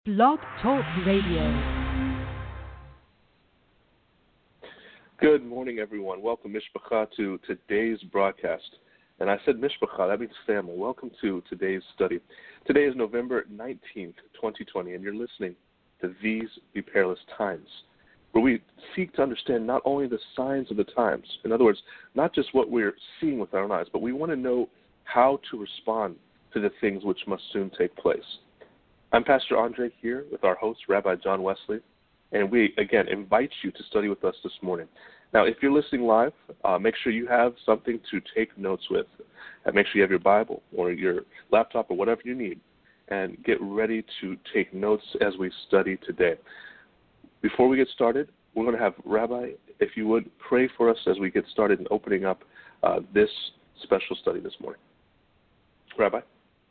Blog Talk Radio. Good morning, everyone. Welcome, Mishpacha, to today's broadcast. And I said Mishpacha, that means family. Welcome to today's study. Today is November 19th, 2020, and you're listening to These Be Perilous Times, where we seek to understand not only the signs of the times, in other words, not just what we're seeing with our own eyes, but we want to know how to respond to the things which must soon take place. I'm Pastor Andre here with our host, Rabbi John Wesley, and we, again, invite you to study with us this morning. Now, if you're listening live, make sure you have something to take notes with. Make sure you have your Bible or your laptop or whatever you need, and get ready to take notes as we study today. Before we get started, we're going to have Rabbi, if you would, pray for us as we get started in opening up this special study this morning. Rabbi?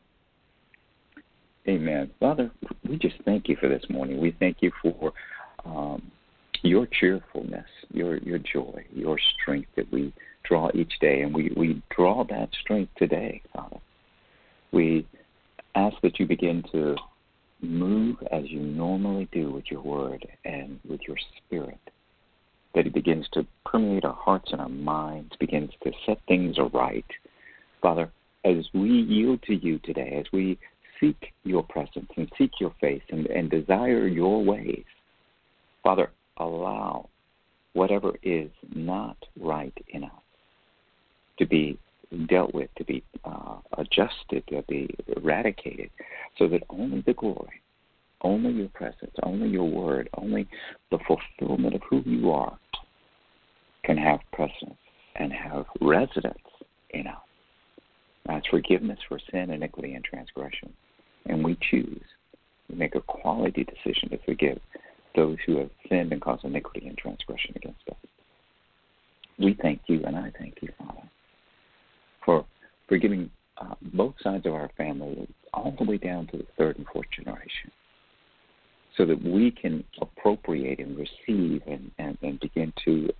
Amen. Father, we just thank you for this morning. We thank you for your cheerfulness, your joy, your strength that we draw each day. And we draw that strength today, Father. We ask that you begin to move as you normally do with your word and with your spirit, that it begins to permeate our hearts and our minds, begins to set things aright. Father, as we yield to you today, as we seek your presence and seek your face and desire your ways, Father, allow whatever is not right in us to be dealt with, to be adjusted, to be eradicated, so that only the glory, only your presence, only your word, only the fulfillment of who you are can have presence and have residence in us. That's forgiveness for sin, iniquity, and transgression. And we choose, we make a quality decision to forgive those who have sinned and caused iniquity and transgression against us. We thank you, and I thank you, Father, for forgiving both sides of our family, all the way down to the third and fourth generation, so that we can appropriate and receive and begin to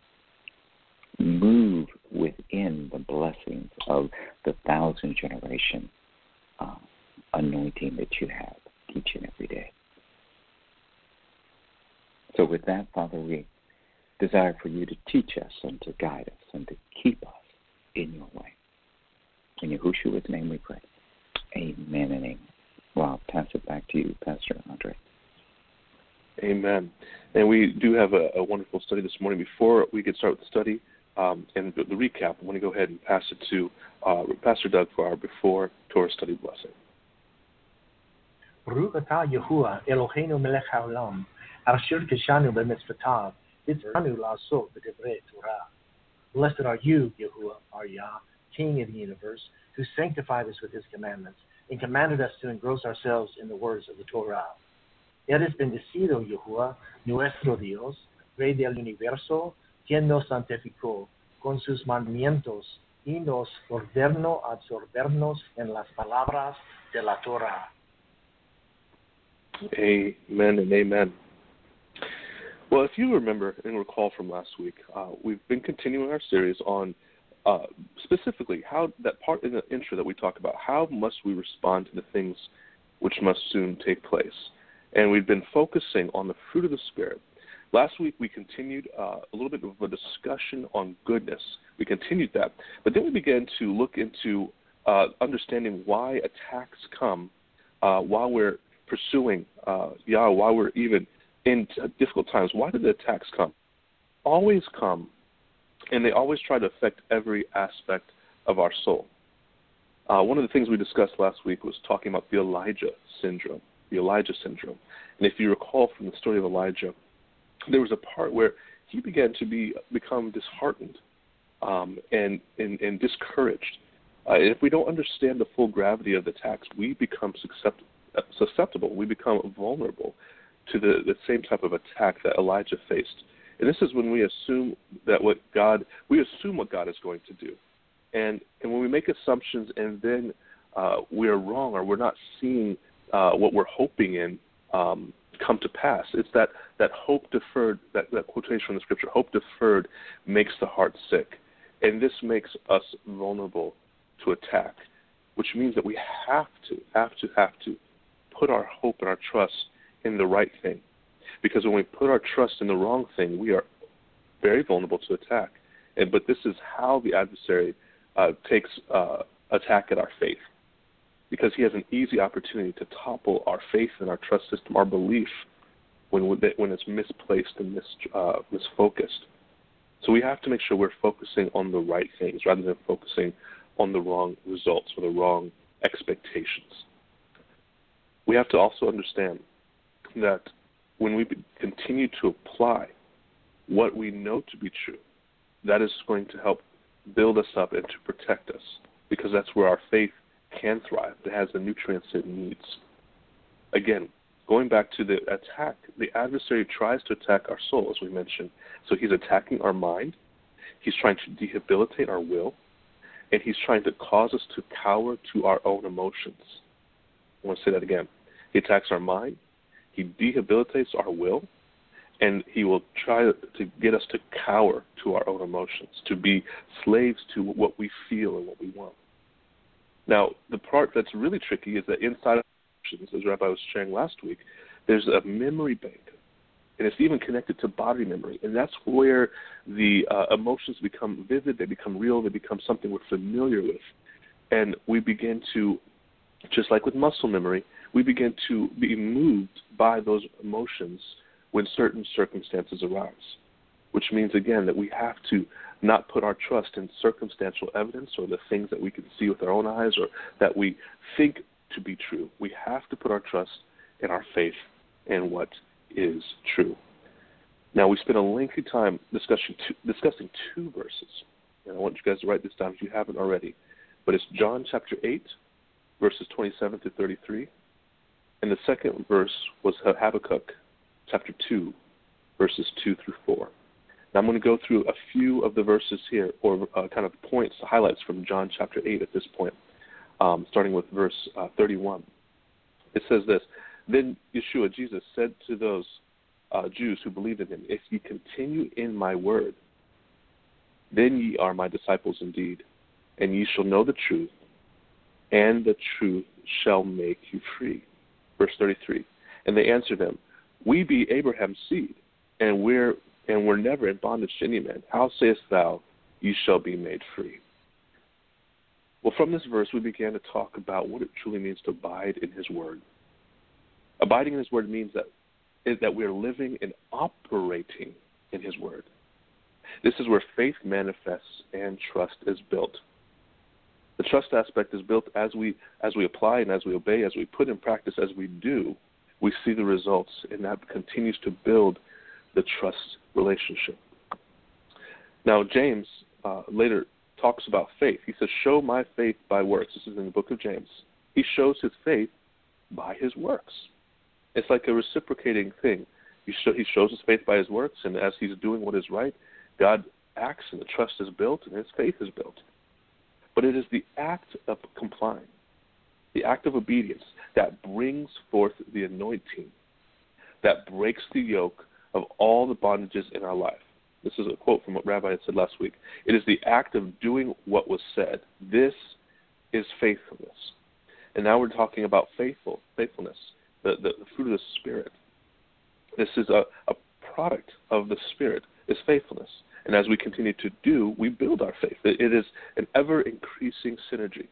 move within the blessings of the 1,000-generation anointing that you have each and every day. So with that, Father, we desire for you to teach us and to guide us and to keep us in your way. In Yahushua's name we pray. Amen and amen. Well, I'll pass it back to you, Pastor Andre. Amen. And we do have a wonderful study this morning. Before we get started with the study and the recap, I want to go ahead and pass it to Pastor Doug for our before Torah study blessing. Baruch atah Yahuwah Eloheinu melech haolam, asher kishanu b'mitzvotav, v'tzivanu la'asot b'divrei Torah. Blessed are you, Yahuwah, our Yah, King of the universe, who sanctified us with his commandments and commanded us to engross ourselves in the words of the Torah. Eres bendecido, Yahuwah, nuestro Dios, Rey del universo, quien nos santificó con sus mandamientos y nos ordenó absorbernos en las palabras de la Torah. Amen and amen. Well, if you remember and recall from last week, we've been continuing our series on specifically how that part in the intro that we talk about, how must we respond to the things which must soon take place. And we've been focusing on the fruit of the Spirit. Last week we continued a little bit of a discussion on goodness. We continued that. But then we began to look into understanding why attacks come while we're pursuing Yah, while we're even in difficult times. Why do the attacks come? Always come, and they always try to affect every aspect of our soul. One of the things we discussed last week was talking about the Elijah syndrome. And if you recall from the story of Elijah, there was a part where he began to become disheartened and discouraged. If we don't understand the full gravity of the attacks, we become susceptible. We become vulnerable to the same type of attack that Elijah faced. And this is when we assume what God is going to do. And when we make assumptions and then we are wrong, or we're not seeing what we're hoping in come to pass. It's that hope deferred, that quotation from the scripture, hope deferred makes the heart sick. And this makes us vulnerable to attack, which means that we have to put our hope and our trust in the right thing. Because when we put our trust in the wrong thing, we are very vulnerable to attack. But this is how the adversary takes attack at our faith, because he has an easy opportunity to topple our faith and our trust system, our belief, when it's misplaced and misfocused. So we have to make sure we're focusing on the right things rather than focusing on the wrong results or the wrong expectations. We have to also understand that when we continue to apply what we know to be true, that is going to help build us up and to protect us, because that's where our faith can thrive. It has the nutrients it needs. Again, going back to the attack, the adversary tries to attack our soul, as we mentioned. So he's attacking our mind, he's trying to debilitate our will, and he's trying to cause us to cower to our own emotions. I want to say that again. He attacks our mind, he debilitates our will, and he will try to get us to cower to our own emotions, to be slaves to what we feel and what we want. Now, the part that's really tricky is that inside of emotions, as Rabbi was sharing last week, there's a memory bank, and it's even connected to body memory, and that's where the emotions become vivid, they become real, they become something we're familiar with, and we begin to, just like with muscle memory, we begin to be moved by those emotions when certain circumstances arise, which means, again, that we have to not put our trust in circumstantial evidence or the things that we can see with our own eyes or that we think to be true. We have to put our trust in our faith and what is true. Now, we spent a lengthy time discussing two verses, and I want you guys to write this down if you haven't already, but it's John chapter 8, verses 27 to 33, and the second verse was Habakkuk chapter 2, verses 2 through 4. Now I'm going to go through a few of the verses here, or kind of points, highlights from John chapter 8 at this point, starting with verse 31. It says this: Then Yeshua, Jesus, said to those Jews who believed in him, If ye continue in my word, then ye are my disciples indeed, and ye shall know the truth, and the truth shall make you free. Verse 33. And they answered him, We be Abraham's seed, and we're never in bondage to any man. How sayest thou, ye shall be made free? Well, from this verse, we began to talk about what it truly means to abide in his word. Abiding in his word means that we are living and operating in his word. This is where faith manifests and trust is built. The trust aspect is built as we apply and as we obey, as we put in practice, as we do. We see the results, and that continues to build the trust relationship. Now, James later talks about faith. He says, show my faith by works. This is in the book of James. He shows his faith by his works. It's like a reciprocating thing. He shows his faith by his works, and as he's doing what is right, God acts, and the trust is built, and his faith is built. But it is the act of complying, the act of obedience, that brings forth the anointing, that breaks the yoke of all the bondages in our life. This is a quote from what Rabbi had said last week. It is the act of doing what was said. This is faithfulness. And now we're talking about faithfulness, the fruit of the Spirit. This is a product of the Spirit, is faithfulness. And as we continue to do, we build our faith. It is an ever-increasing synergy.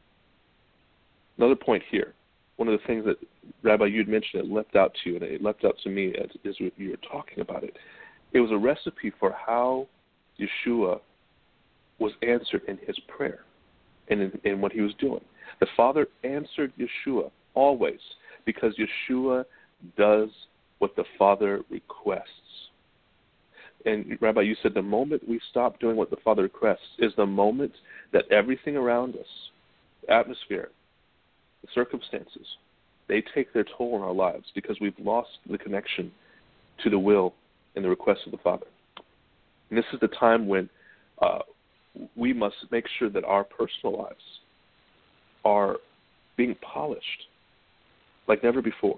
Another point here, one of the things that, Rabbi, you'd mentioned, it leapt out to you, and it leapt out to me as you were talking about it. It was a recipe for how Yeshua was answered in his prayer and in what he was doing. The Father answered Yeshua always because Yeshua does what the Father requests. And, Rabbi, you said the moment we stop doing what the Father requests is the moment that everything around us, the atmosphere, the circumstances, they take their toll on our lives because we've lost the connection to the will and the request of the Father. And this is the time when we must make sure that our personal lives are being polished like never before.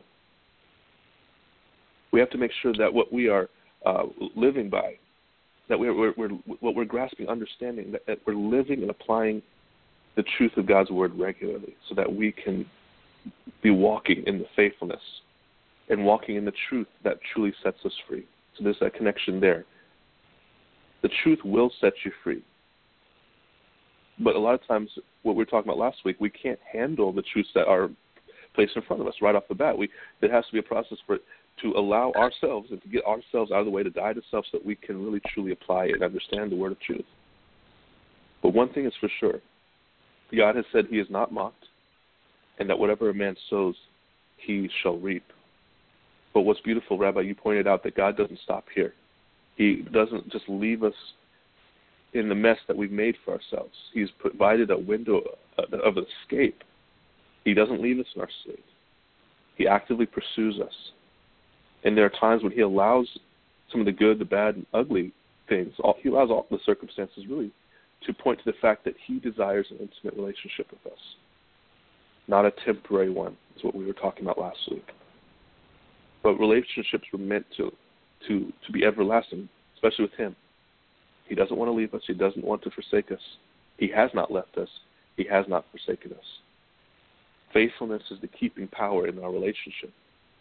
We have to make sure that what we are living by, that what we're grasping, understanding, that we're living and applying the truth of God's word regularly so that we can be walking in the faithfulness and walking in the truth that truly sets us free. So there's that connection there. The truth will set you free. But a lot of times, what we were talking about last week, we can't handle the truths that are placed in front of us right off the bat. There has to be a process for it to allow ourselves and to get ourselves out of the way, to die to self so that we can really truly apply it and understand the word of truth. But one thing is for sure, God has said he is not mocked, and that whatever a man sows, he shall reap. But what's beautiful, Rabbi, you pointed out that God doesn't stop here. He doesn't just leave us in the mess that we've made for ourselves. He's provided a window of escape. He doesn't leave us in our state. He actively pursues us. And there are times when he allows some of the good, the bad, and ugly things, he allows all the circumstances really to point to the fact that he desires an intimate relationship with us, not a temporary one, is what we were talking about last week. But relationships were meant to be everlasting, especially with him. He doesn't want to leave us. He doesn't want to forsake us. He has not left us. He has not forsaken us. Faithfulness is the keeping power in our relationship.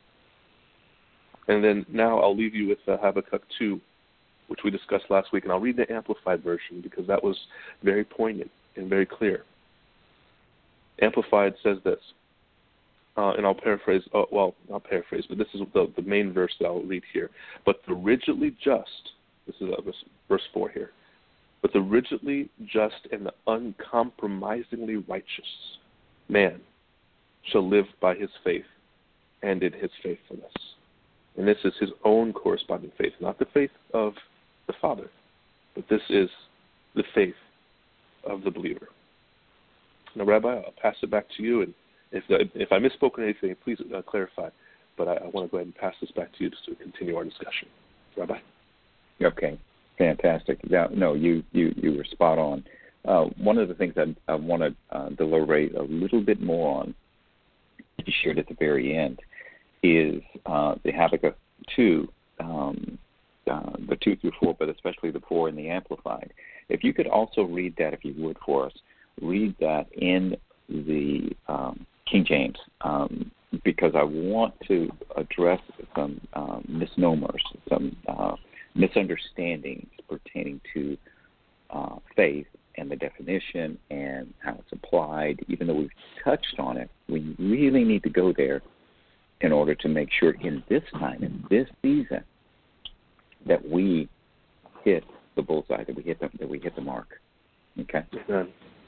And then now I'll leave you with Habakkuk 2, which we discussed last week, and I'll read the Amplified version because that was very poignant and very clear. Amplified says this, and I'll paraphrase, not paraphrase, but this is the main verse that I'll read here. But the rigidly just, this is verse 4 here, but the rigidly just and the uncompromisingly righteous man shall live by his faith and in his faithfulness. And this is his own corresponding faith, not the faith of the Father, but this is the faith of the believer. Now, Rabbi, I'll pass it back to you, and if I misspoke on anything, please clarify. But I want to go ahead and pass this back to you just to continue our discussion. Rabbi? Okay, fantastic. No, you were spot on. One of the things I want to deliberate a little bit more on, you shared at the very end, is the Habakkuk 2, the 2 through 4, but especially the 4 in the Amplified. If you could also read that, if you would, for us, read that in the King James, because I want to address some misnomers, some misunderstandings pertaining to faith and the definition and how it's applied. Even though we've touched on it, we really need to go there in order to make sure in this time, in this season, that we hit the bullseye, that we hit the mark. Okay? Amen.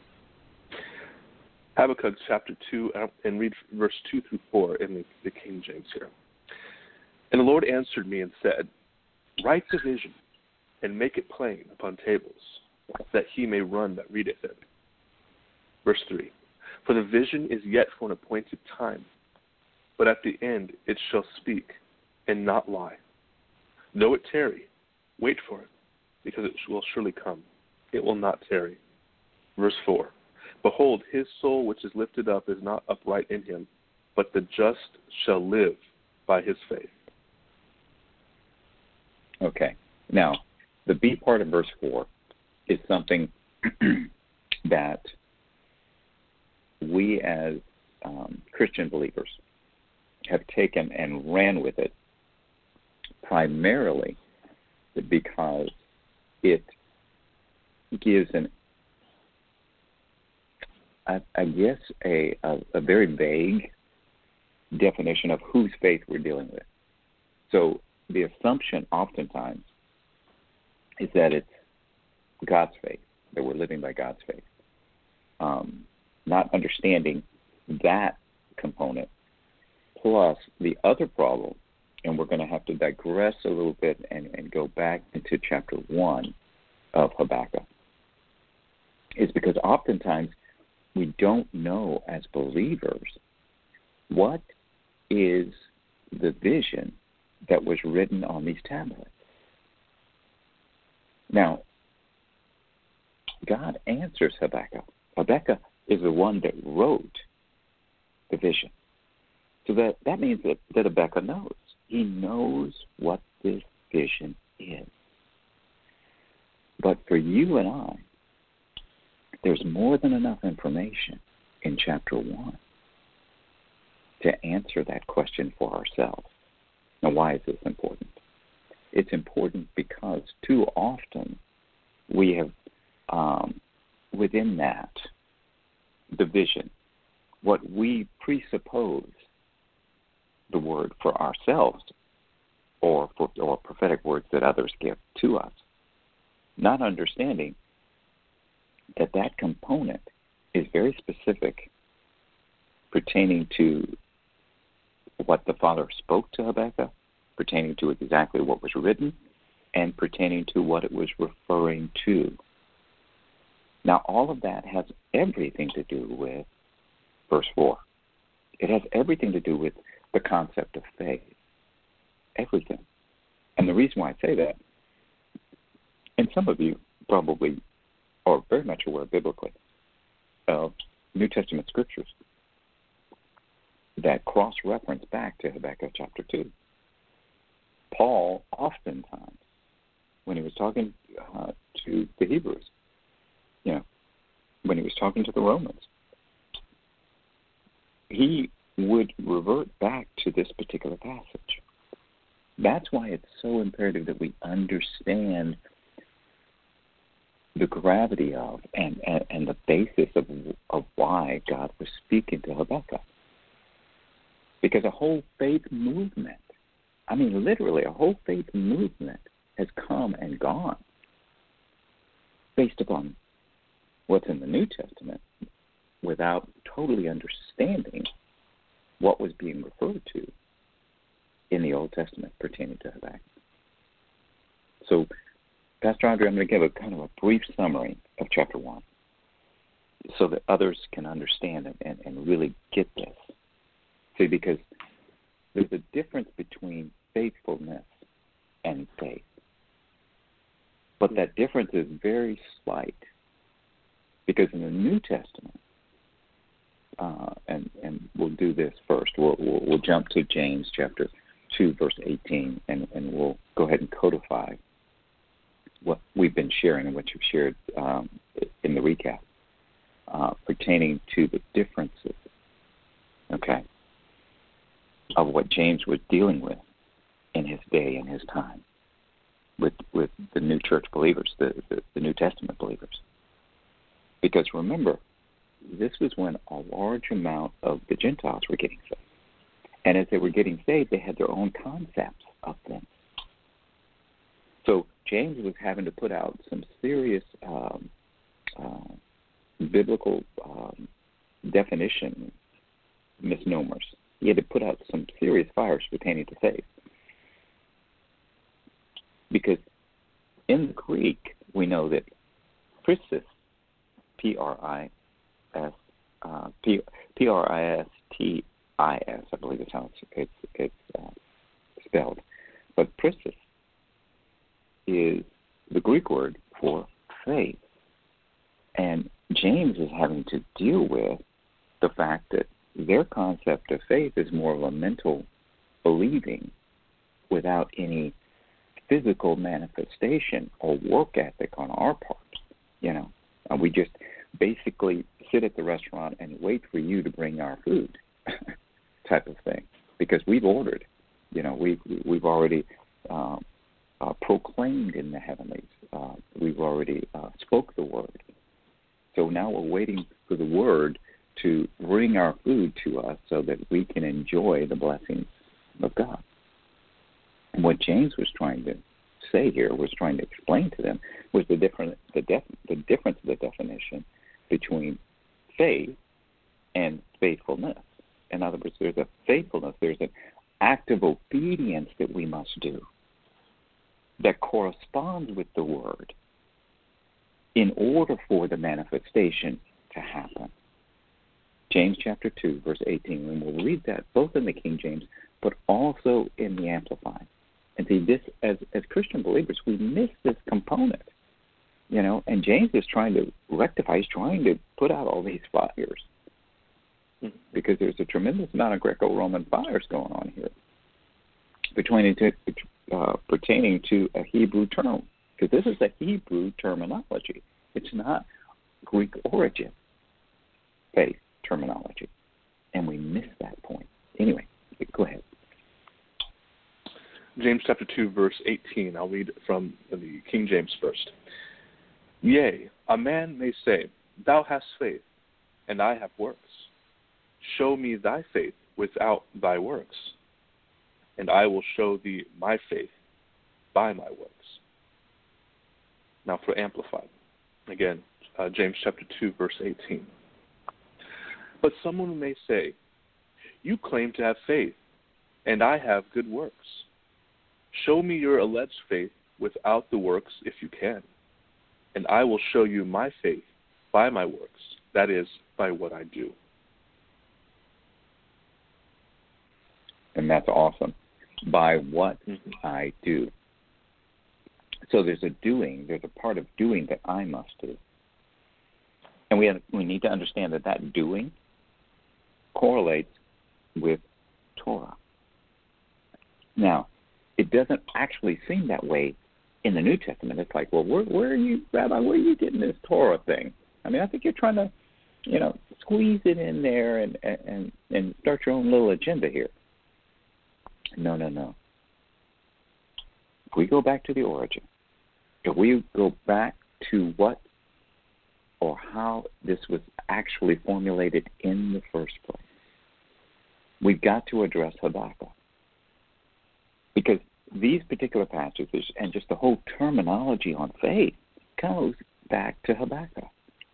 Habakkuk chapter 2, and read verse 2 through 4 in the King James here. And the Lord answered me and said, write the vision and make it plain upon tables, that he may run that readeth it. Verse 3, for the vision is yet for an appointed time, but at the end it shall speak and not lie. Though it tarry, wait for it, because it will surely come. It will not tarry. Verse 4, behold, his soul which is lifted up is not upright in him, but the just shall live by his faith. Okay. Now, the B part of verse 4 is something that we as Christian believers have taken and ran with it primarily because it gives a very vague definition of whose faith we're dealing with. So the assumption oftentimes is that it's God's faith, that we're living by God's faith. Not understanding that component, plus the other problem, and we're going to have to digress a little bit and go back into chapter 1 of Habakkuk, is because oftentimes we don't know as believers what is the vision that was written on these tablets. Now, God answers Habakkuk. Habakkuk is the one that wrote the vision. So that means that Habakkuk knows. He knows what this vision is. But for you and I, there's more than enough information in chapter 1 to answer that question for ourselves. Now, why is this important? It's important because too often we have, within that division, what we presuppose the word for ourselves or prophetic words that others give to us, not understanding that component is very specific, pertaining to what the Father spoke to Habakkuk, pertaining to exactly what was written, and pertaining to what it was referring to. Now, all of that has everything to do with verse 4. It has everything to do with the concept of faith. Everything. And the reason why I say that, and some of you probably are very much aware biblically of New Testament scriptures that cross-reference back to Habakkuk chapter 2. Paul, oftentimes, when he was talking to the Hebrews, when he was talking to the Romans, he would revert back to this particular passage. That's why it's so imperative that we understand the gravity of and the basis of why God was speaking to Habakkuk. Because a whole faith movement, literally a whole faith movement has come and gone based upon what's in the New Testament without totally understanding what was being referred to in the Old Testament pertaining to Habakkuk. So, Pastor Andre, I'm going to give a kind of a brief summary of chapter 1 so that others can understand and really get this. See, because there's a difference between faithfulness and faith. But that difference is very slight. Because in the New Testament, and we'll do this first, we'll jump to James chapter 2, verse 18, and we'll go ahead and codify what we've been sharing and what you've shared in the recap pertaining to the differences, okay, of what James was dealing with in his day and his time with the new church believers, the New Testament believers. Because remember, this was when a large amount of the Gentiles were getting saved. And as they were getting saved, they had their own concepts of things. So James was having to put out some serious biblical definition misnomers. He had to put out some serious fires pertaining to faith. Because in the Greek, we know that Pristis, P-R-I-S-T-I-S, I believe is how it's spelled. But Pristis is the Greek word for faith. And James is having to deal with the fact that their concept of faith is more of a mental believing without any physical manifestation or work ethic on our part. And we just basically sit at the restaurant and wait for you to bring our food type of thing, because we've ordered. We've already proclaimed in the heavenlies. We've already spoke the word. So now we're waiting for the word to bring our food to us so that we can enjoy the blessings of God. And what James was trying to say here, was trying to explain to them, was the difference of the definition between faith and faithfulness. In other words, there's a faithfulness, there's an act of obedience that we must do that corresponds with the word in order for the manifestation to happen. James chapter 2, verse 18, and we'll read that both in the King James, but also in the Amplified. And see, this, as Christian believers, we miss this component, and James is trying to rectify, he's trying to put out all these fires, because there's a tremendous amount of Greco-Roman fires going on here pertaining to a Hebrew term, because this is a Hebrew terminology. It's not Greek origin faith terminology, and we miss that point. anyway, go ahead. James chapter 2, verse 18. I'll read from the King James first. Yea, a man may say, Thou hast faith, and I have works. Show me thy faith without thy works, and I will show thee my faith by my works. Now for Amplified. Again, James chapter 2, verse 18. But someone may say, You claim to have faith, and I have good works. Show me your alleged faith without the works if you can, and I will show you my faith by my works, that is, by what I do. And that's awesome. By what I do. So there's a part of doing that I must do. And we need to understand that doing correlates with Torah. Now, it doesn't actually seem that way in the New Testament. It's like, well, where are you, Rabbi, where are you getting this Torah thing? I mean, I think you're trying to, squeeze it in there and start your own little agenda here. No. If we go back to the origin, if we go back to what or how this was actually formulated in the first place, we've got to address Habakkuk. Because these particular passages and just the whole terminology on faith goes back to Habakkuk.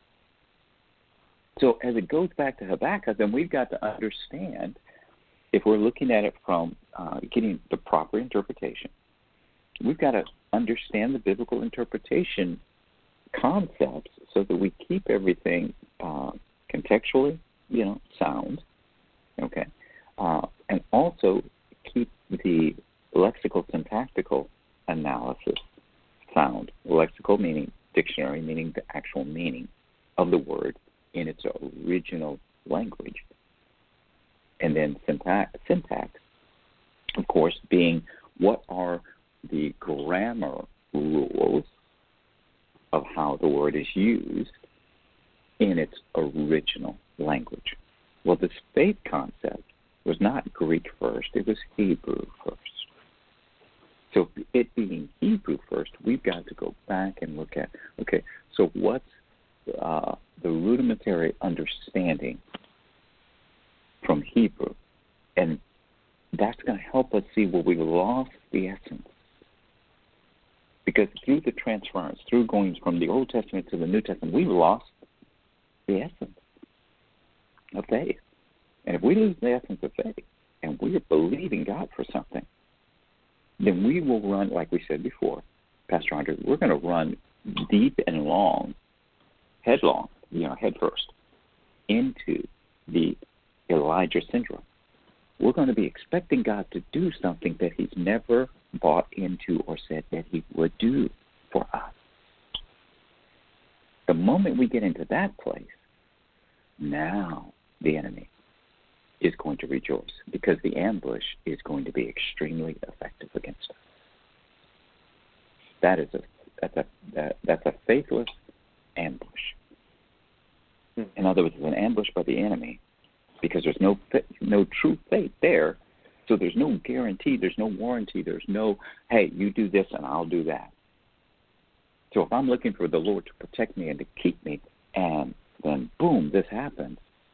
So as it goes back to Habakkuk, then we've got to understand, if we're looking at it from getting the proper interpretation, we've got to understand the biblical interpretation concepts so that we keep everything contextually, sound, okay, and also keep the lexical syntactical analysis sound. Lexical meaning dictionary, meaning the actual meaning of the word in its original language. And then syntax, of course, being what are the grammar rules of how the word is used in its original language. Well, this faith concept was not Greek first, it was Hebrew first. So it being Hebrew first, we've got to go back and look at, okay, so what's the rudimentary understanding from Hebrew? And that's going to help us see where we lost the essence. Because through the transference, through going from the Old Testament to the New Testament, we've lost the essence of faith. And if we lose the essence of faith, and we are believing God for something, then we will run, like we said before, Pastor Andre, we're going to run deep and long, headlong, head first, into the Elijah syndrome. We're going to be expecting God to do something that he's never bought into or said that he would do for us. The moment we get into that place, now the enemy is going to rejoice, because the ambush is going to be extremely effective against us. That's a faithless ambush. In other words, it's an ambush by the enemy, because there's no true faith there. So there's no guarantee, there's no warranty, there's no, hey, you do this and I'll do that. So if I'm looking for the Lord to protect me and to keep me, and then boom, this happens,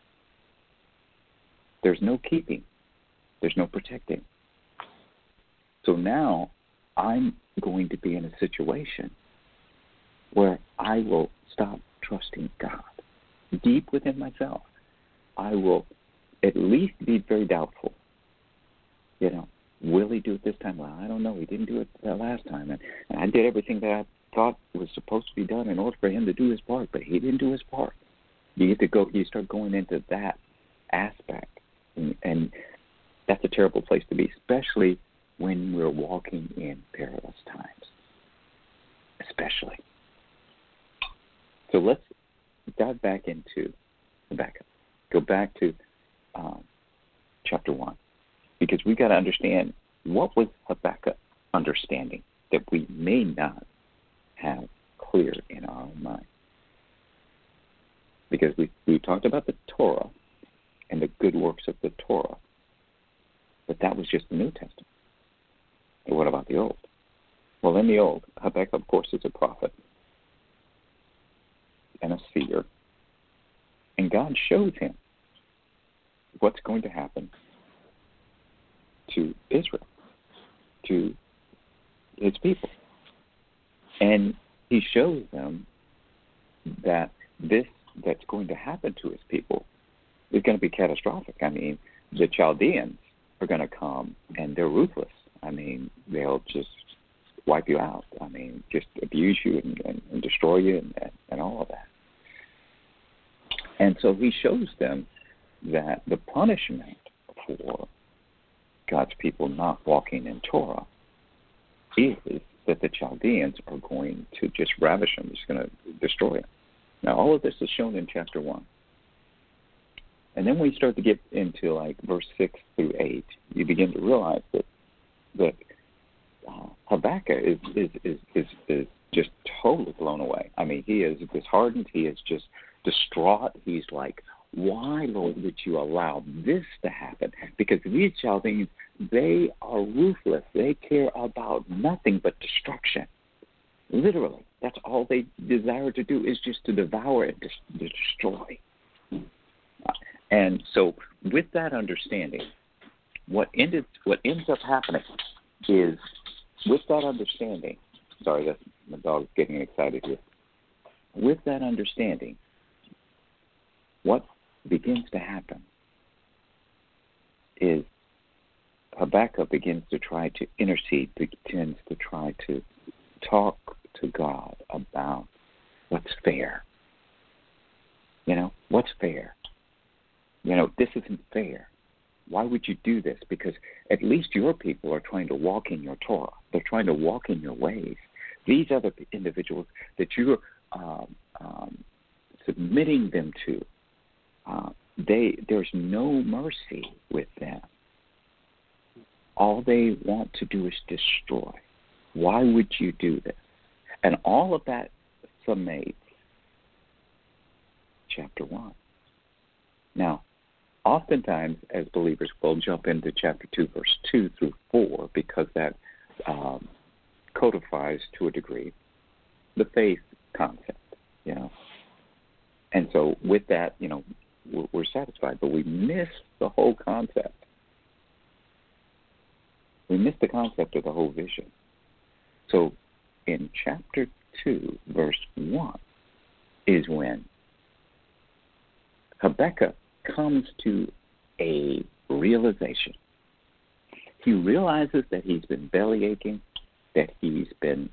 there's no keeping, there's no protecting. So now I'm going to be in a situation where I will stop trusting God. Deep within myself, I will at least be very doubtful. Will he do it this time? Well, I don't know. He didn't do it that last time. And I did everything that I thought was supposed to be done in order for him to do his part, but he didn't do his part. You start going into that aspect. And that's a terrible place to be, especially when we're walking in perilous times. Especially. So let's dive back into Habakkuk. Go back to chapter 1. Because we've got to understand, what was Habakkuk understanding that we may not have clear in our own mind. Because we talked about the Torah and the good works of the Torah. But that was just the New Testament. And what about the Old? Well, in the Old, Habakkuk, of course, is a prophet and a seer. And God shows him what's going to happen to Israel, to his people. And he shows them that this that's going to happen to his people is going to be catastrophic. I mean, the Chaldeans are going to come, and they're ruthless. I mean, they'll just wipe you out. I mean, just abuse you and destroy you and all of that. And so he shows them that the punishment for God's people not walking in Torah is that the Chaldeans are going to just ravish them, just going to destroy them. Now, all of this is shown in chapter 1. And then when you start to get into like verse 6 through 8, you begin to realize that Habakkuk is just totally blown away. I mean, he is disheartened. He is just distraught. He's like, why, Lord, would you allow this to happen? Because these Chaldeans, they are ruthless. They care about nothing but destruction. Literally, that's all they desire to do is just to devour and destroy. And so with that understanding, what ends up happening is, with that understanding, sorry, that's my dog's getting excited here. With that understanding, what begins to happen is Habakkuk begins to try to intercede, begins to try to talk to God about what's fair. You know, what's fair? You know, this isn't fair. Why would you do this? Because at least your people are trying to walk in your Torah. They're trying to walk in your ways. These other individuals that you're submitting them to, there's no mercy with them. All they want to do is destroy. Why would you do this? And all of that summates chapter 1. Now, oftentimes, as believers, we'll jump into chapter 2, verse 2 through 4, because that codifies, to a degree, the faith concept, you know. And so with that, you know, we're satisfied, but we miss the whole concept. We miss the concept of the whole vision. So in chapter 2, verse 1, is when Habakkuk comes to a realization. He realizes that he's been bellyaching, that he's been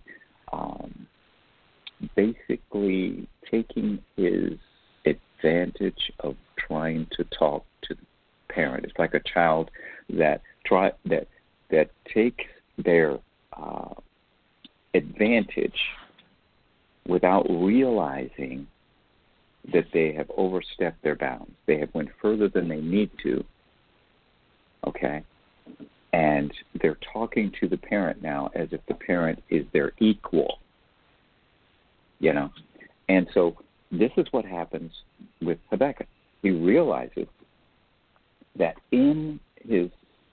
basically taking his advantage of trying to talk to the parent. It's like a child that takes their advantage without realizing that they have overstepped their bounds. They have went further than they need to, okay? And they're talking to the parent now as if the parent is their equal, you know? And so this is what happens with Habakkuk. He realizes that in his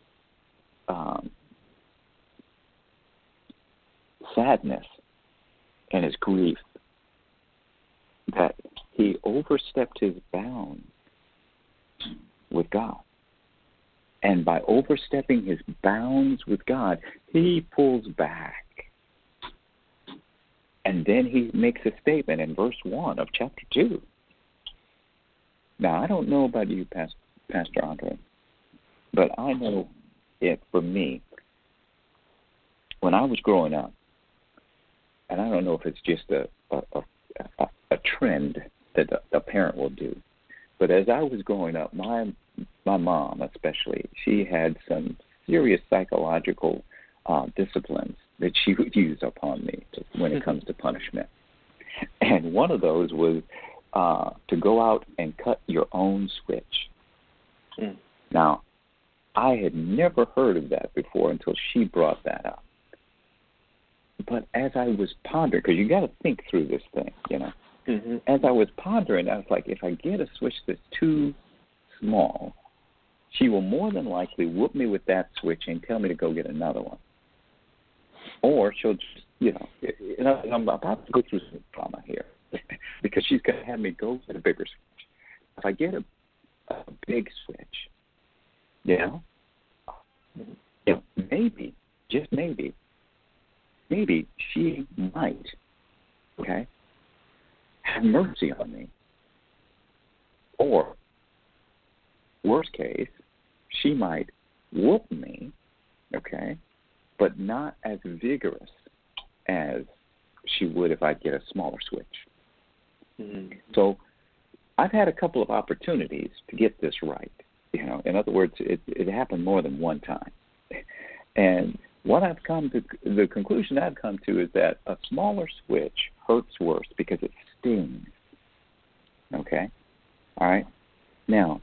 sadness and his grief, that he overstepped his bounds with God. And by overstepping his bounds with God, he pulls back. And then he makes a statement in verse 1 of chapter 2. Now, I don't know about you, Pastor Andre, but I know it for me. When I was growing up, and I don't know if it's just a trend that a parent will do, but as I was growing up, my mom especially, she had some serious psychological disciplines that she would use upon me when it comes to punishment. And one of those was to go out and cut your own switch. Mm. Now, I had never heard of that before until she brought that up. But as I was pondering, because you got to think through this thing, you know. As I was pondering, I was like, if I get a switch that's too small, she will more than likely whoop me with that switch and tell me to go get another one. Or she'll just, I'm about to go through some trauma here because she's going to have me go get a bigger switch. If I get a big switch, maybe, just maybe she might, have mercy on me. Or, worst case, she might whoop me, but not as vigorous as she would if I get a smaller switch. Mm-hmm. So I've had a couple of opportunities to get this right. In other words, it happened more than one time. And the conclusion I've come to is that a smaller switch hurts worse because it stings. Okay? All right? Now,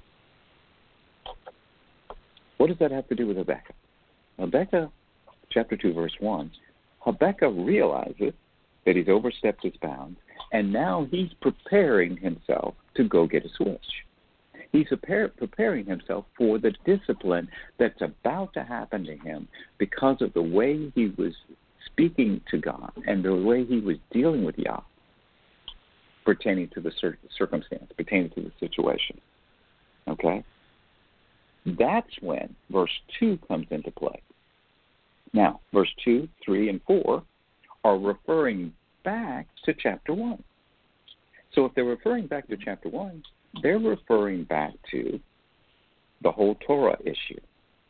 what does that have to do with Habakkuk? Habakkuk, chapter 2, verse 1, Habakkuk realizes that he's overstepped his bounds, and now he's preparing himself to go get a switch. He's preparing himself for the discipline that's about to happen to him because of the way he was speaking to God and the way he was dealing with Yah pertaining to the circumstance, pertaining to the situation. Okay? That's when verse 2 comes into play. Now, verse 2, 3, and 4 are referring back to chapter 1. So if they're referring back to chapter 1, they're referring back to the whole Torah issue.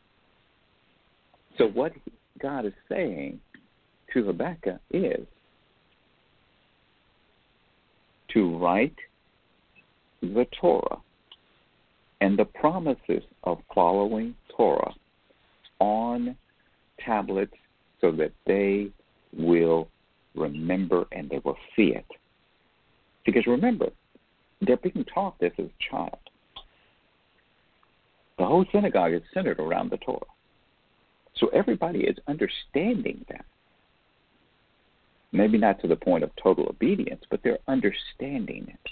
So what God is saying to Habakkuk is to write the Torah and the promises of following Torah on tablets so that they will remember and they will see it. Because remember, they're being taught this as a child. The whole synagogue is centered around the Torah. So everybody is understanding that. Maybe not to the point of total obedience, but they're understanding it.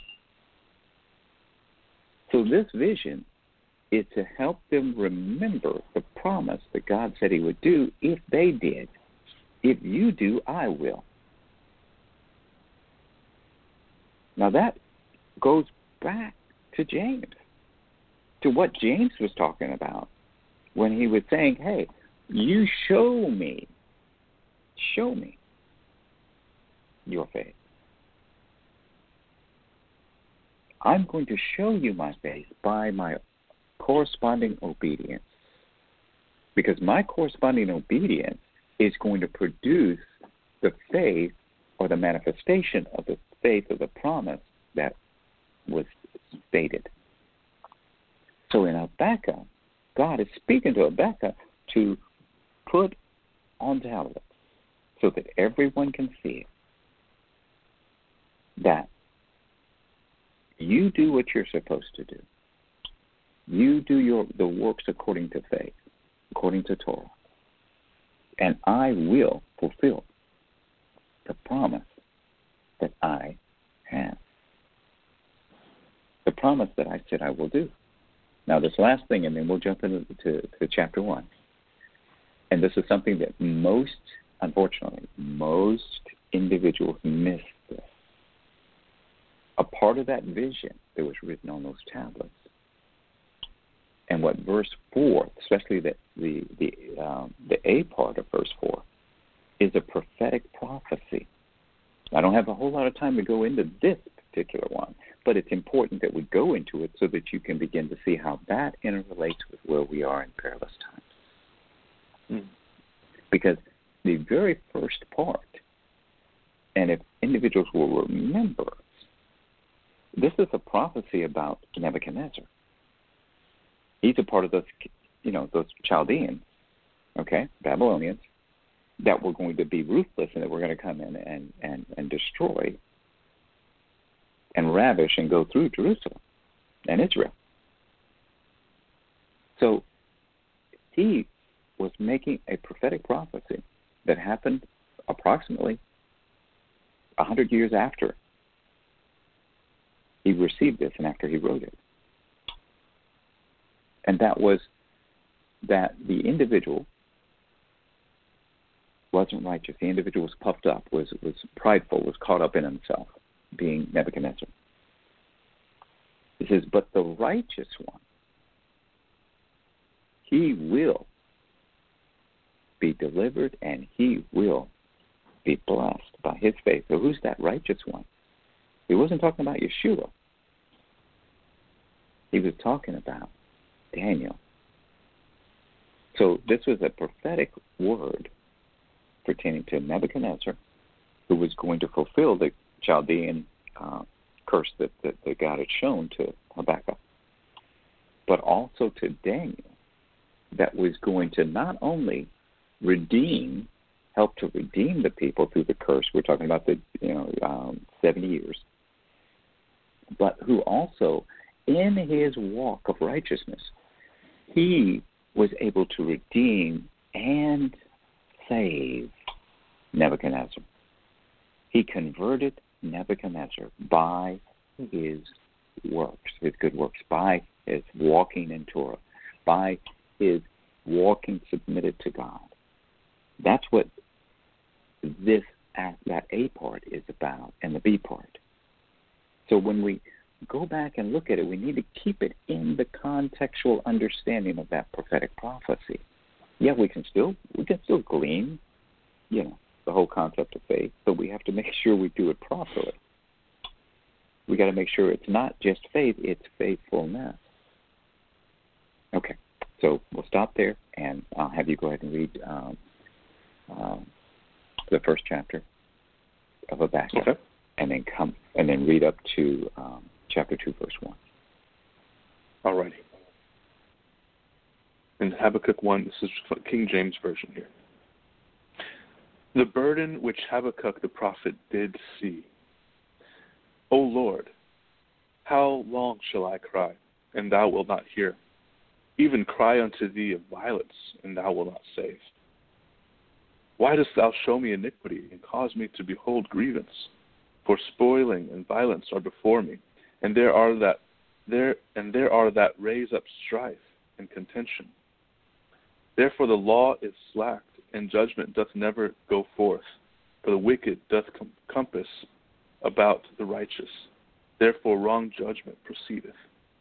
So this vision is to help them remember the promise that God said he would do if they did. If you do, I will. Now that goes back to James, to what James was talking about when he was saying, hey, you show me your faith. I'm going to show you my faith by my corresponding obedience. Because my corresponding obedience is going to produce the faith or the manifestation of the faith of the promise that was stated. So in Habakkuk, God is speaking to Habakkuk to put on tablets so that everyone can see it, that you do what you're supposed to do. You do the works according to faith, according to Torah. And I will fulfill the promise that I have. The promise that I said I will do. Now, this last thing, and then we'll jump into chapter 1. And this is something that unfortunately, most individuals miss this. A part of that vision that was written on those tablets. And what verse 4, especially the A part of verse 4, is a prophetic prophecy. I don't have a whole lot of time to go into this particular one, but it's important that we go into it so that you can begin to see how that interrelates with where we are in perilous times. Because the very first part, and if individuals will remember, this is a prophecy about Nebuchadnezzar. He's a part of those Chaldeans, Babylonians, that were going to be ruthless and that were going to come in and destroy and ravish and go through Jerusalem and Israel. So he was making a prophetic prophecy that happened approximately 100 years after he received this and after he wrote it. And that was that the individual wasn't righteous. The individual was puffed up, was prideful, was caught up in himself, being Nebuchadnezzar. He says, but the righteous one, he will be delivered and he will be blessed by his faith. So who's that righteous one? He wasn't talking about Yeshua. He was talking about Daniel. So this was a prophetic word pertaining to Nebuchadnezzar, who was going to fulfill the Chaldean curse that God had shown to Habakkuk, but also to Daniel, that was going to not only help to redeem the people through the curse. We're talking about the 70 years, but who also, in his walk of righteousness, he was able to redeem and save Nebuchadnezzar. He converted Nebuchadnezzar by his works, his good works, by his walking in Torah, by his walking submitted to God. That's what that A part is about, and the B part. So when we go back and look at it, we need to keep it in the contextual understanding of that prophetic prophecy. Yeah, we can still glean, the whole concept of faith, but we have to make sure we do it properly. We got to make sure it's not just faith; it's faithfulness. Okay, so we'll stop there, and I'll have you go ahead and read the first chapter of Habakkuk, okay, and then read up to chapter 2, verse 1. All righty. In Habakkuk 1, this is King James Version here. The burden which Habakkuk the prophet did see. O Lord, how long shall I cry, and thou wilt not hear? Even cry unto thee of violence, and thou wilt not save. Why dost thou show me iniquity, and cause me to behold grievance? For spoiling and violence are before me, and there are that raise up strife and contention. Therefore the law is slacked, and judgment doth never go forth. For the wicked doth compass about the righteous. Therefore wrong judgment proceedeth.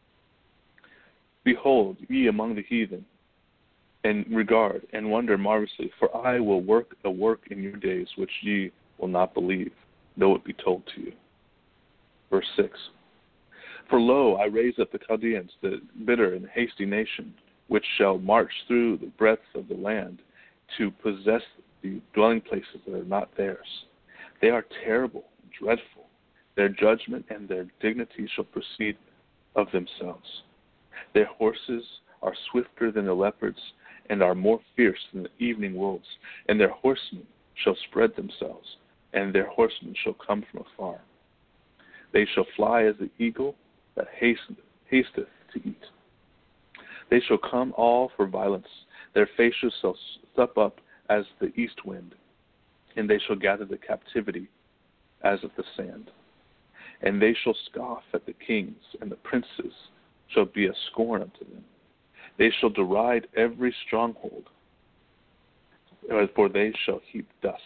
Behold, ye among the heathen, and regard and wonder marvelously, for I will work a work in your days which ye will not believe, though it be told to you. Verse 6. For lo, I raise up the Chaldeans, the bitter and hasty nation, which shall march through the breadth of the land, to possess the dwelling places that are not theirs. They are terrible and dreadful. Their judgment and their dignity shall proceed of themselves. Their horses are swifter than the leopards, and are more fierce than the evening wolves. And their horsemen shall spread themselves, and their horsemen shall come from afar. They shall fly as the eagle that hasteth to eat. They shall come all for violence. Their faces shall sup up as the east wind, and they shall gather the captivity as of the sand. And they shall scoff at the kings, and the princes shall be a scorn unto them. They shall deride every stronghold, for they shall heap dust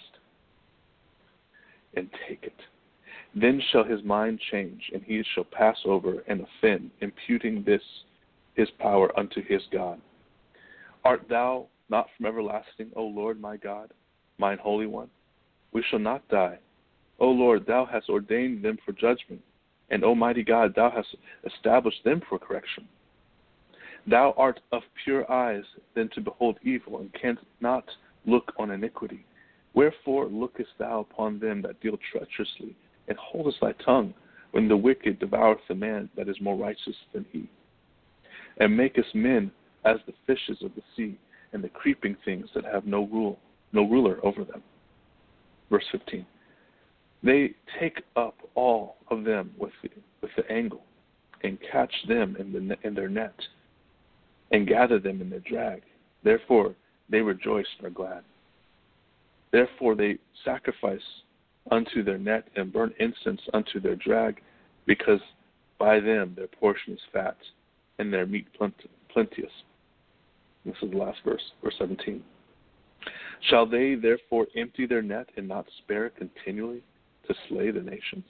and take it. Then shall his mind change, and he shall pass over and offend, imputing this his power unto his God. Art thou not from everlasting, O Lord my God, mine Holy One? We shall not die. O Lord, thou hast ordained them for judgment, and Almighty God, thou hast established them for correction. Thou art of pure eyes than to behold evil, and canst not look on iniquity. Wherefore lookest thou upon them that deal treacherously, and holdest thy tongue, when the wicked devoureth the man that is more righteous than he? And makest men as the fishes of the sea, and the creeping things that have no ruler over them. Verse 15. They take up all of them with the angle, and catch them in their net, and gather them in their drag. Therefore they rejoice and are glad. Therefore they sacrifice unto their net, and burn incense unto their drag, because by them their portion is fat, and their meat plenteous. This is the last verse, verse 17. Shall they therefore empty their net and not spare continually to slay the nations?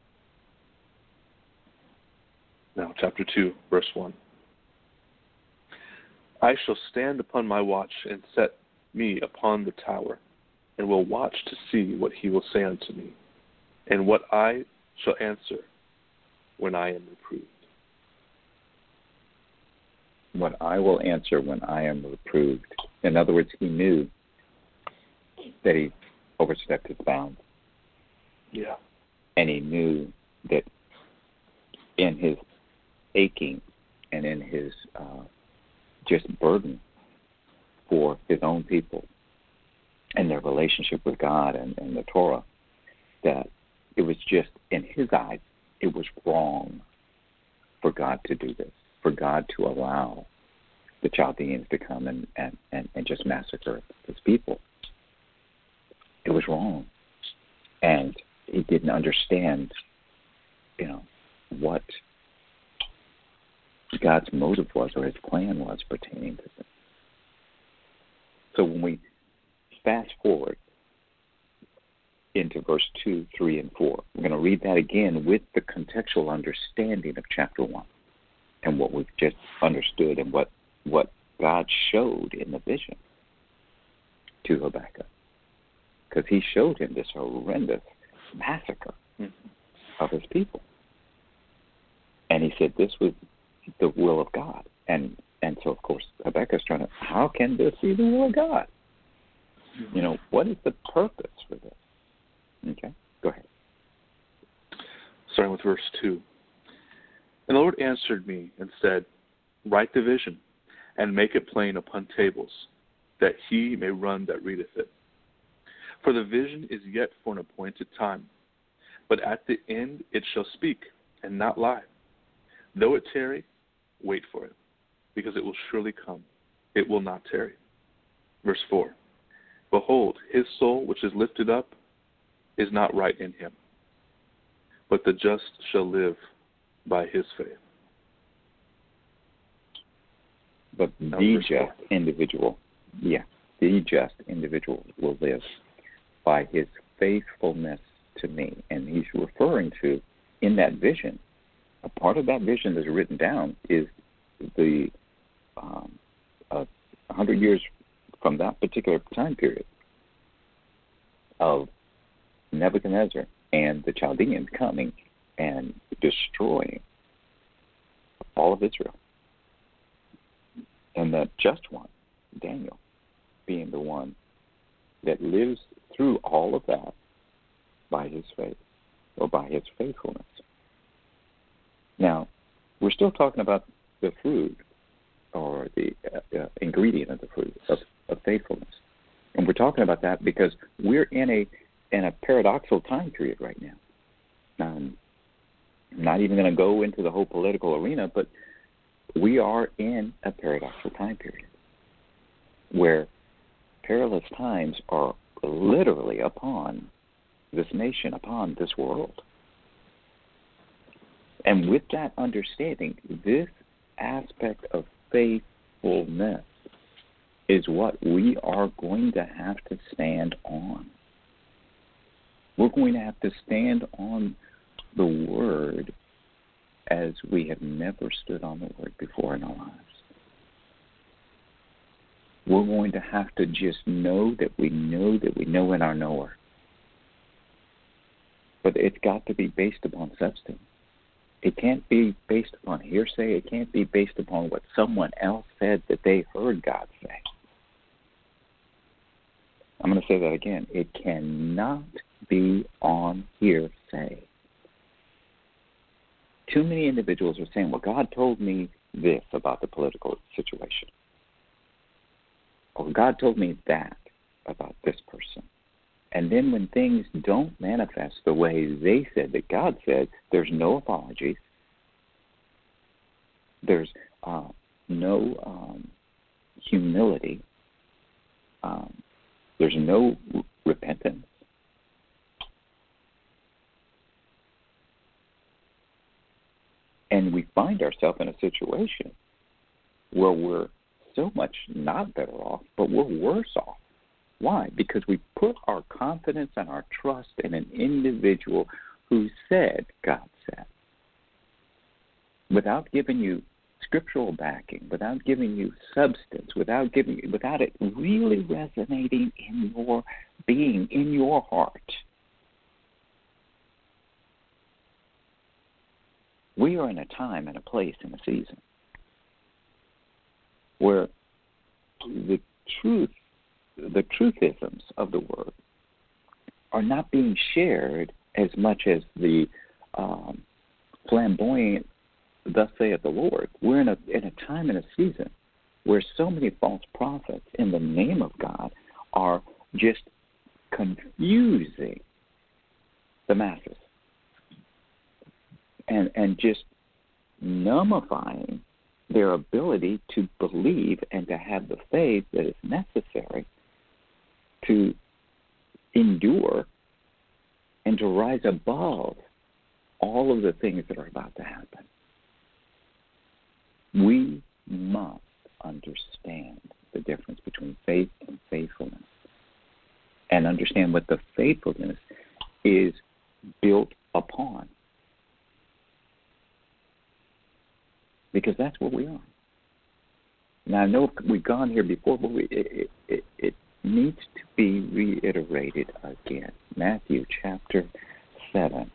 Now, chapter 2, verse 1. I shall stand upon my watch and set me upon the tower, and will watch to see what he will say unto me, and what I shall answer when I am reproved. What I will answer when I am reproved. In other words, he knew that he overstepped his bounds. Yeah. And he knew that in his aching and in his just burden for his own people and their relationship with God and the Torah, that it was just, in his eyes, it was wrong for God to do this, for God to allow the Chaldeans to come and just massacre his people. It was wrong. And he didn't understand, what God's motive was or his plan was pertaining to this. So when we fast forward into verse 2, 3, and 4, we're going to read that again with the contextual understanding of chapter 1 and what we've just understood and what God showed in the vision to Habakkuk. Because he showed him this horrendous massacre of his people. And he said this was the will of God. And so, of course, Habakkuk's trying to, how can this be the will of God? What is the purpose for this? Okay, go ahead. Starting with verse 2. And the Lord answered me and said, write the vision, and make it plain upon tables, that he may run that readeth it. For the vision is yet for an appointed time, but at the end it shall speak, and not lie. Though it tarry, wait for it, because it will surely come. It will not tarry. Verse 4. Behold, his soul which is lifted up is not right in him, but the just shall live by his faith. But the just individual will live by his faithfulness to me. And he's referring to, in that vision, a part of that vision that's written down is the 100 years from that particular time period of Nebuchadnezzar and the Chaldeans coming and destroying all of Israel. And the just one, Daniel, being the one that lives through all of that by his faith or by his faithfulness. Now, we're still talking about the fruit or the ingredient of the fruit of faithfulness. And we're talking about that because we're in a paradoxical time period right now. I'm not even going to go into the whole political arena, but we are in a paradoxical time period where perilous times are literally upon this nation, upon this world. And with that understanding, this aspect of faithfulness is what we are going to have to stand on. We're going to have to stand on the Word as we have never stood on the Word before in our lives. We're going to have to just know that we know in our knower. But it's got to be based upon substance. It can't be based upon hearsay. It can't be based upon what someone else said that they heard God say. I'm going to say that again. It cannot be on hearsay. Too many individuals are saying, well, God told me this about the political situation. Or God told me that about this person. And then when things don't manifest the way they said that God said, there's no apologies. There's no humility. There's no repentance. And we find ourselves in a situation where we're so much not better off, but we're worse off. Why? Because we put our confidence and our trust in an individual who said, God said, without giving you scriptural backing, without giving you substance, without it really resonating in your being, in your heart. We are in a time and a place and a season where the truthisms of the word are not being shared as much as the flamboyant, thus saith the Lord. We're in a time and a season where so many false prophets in the name of God are just confusing the masses and just nullifying their ability to believe and to have the faith that is necessary to endure and to rise above all of the things that are about to happen. We must understand the difference between faith and faithfulness and understand what the faithfulness is built upon. Because that's what we are. Now, I know we've gone here before, but it needs to be reiterated again. Matthew chapter 7.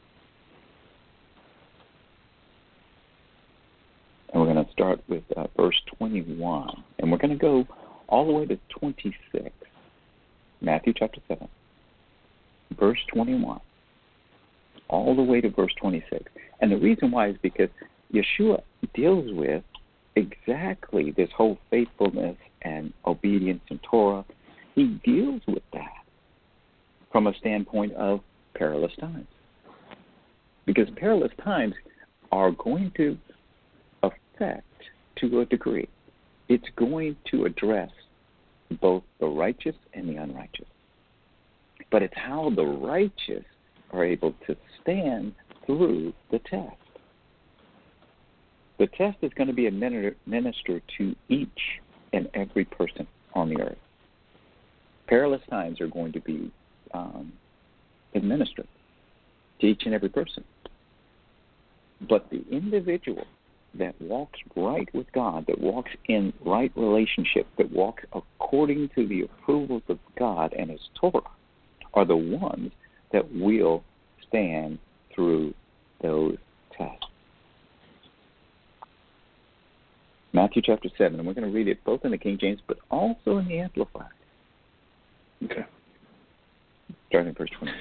And we're going to start with verse 21. And we're going to go all the way to 26. Matthew chapter 7, verse 21. All the way to verse 26. And the reason why is because Yeshua deals with exactly this whole faithfulness and obedience in Torah. He deals with that from a standpoint of perilous times. Because perilous times are going to affect, to a degree, it's going to address both the righteous and the unrighteous. But it's how the righteous are able to stand through the test. The test is going to be administered to each and every person on the earth. Perilous times are going to be administered to each and every person. But the individual that walks right with God, that walks in right relationship, that walks according to the approvals of God and His Torah, are the ones that will stand through those tests. Matthew chapter 7, and we're going to read it both in the King James, but also in the Amplified. Okay. Starting verse 20.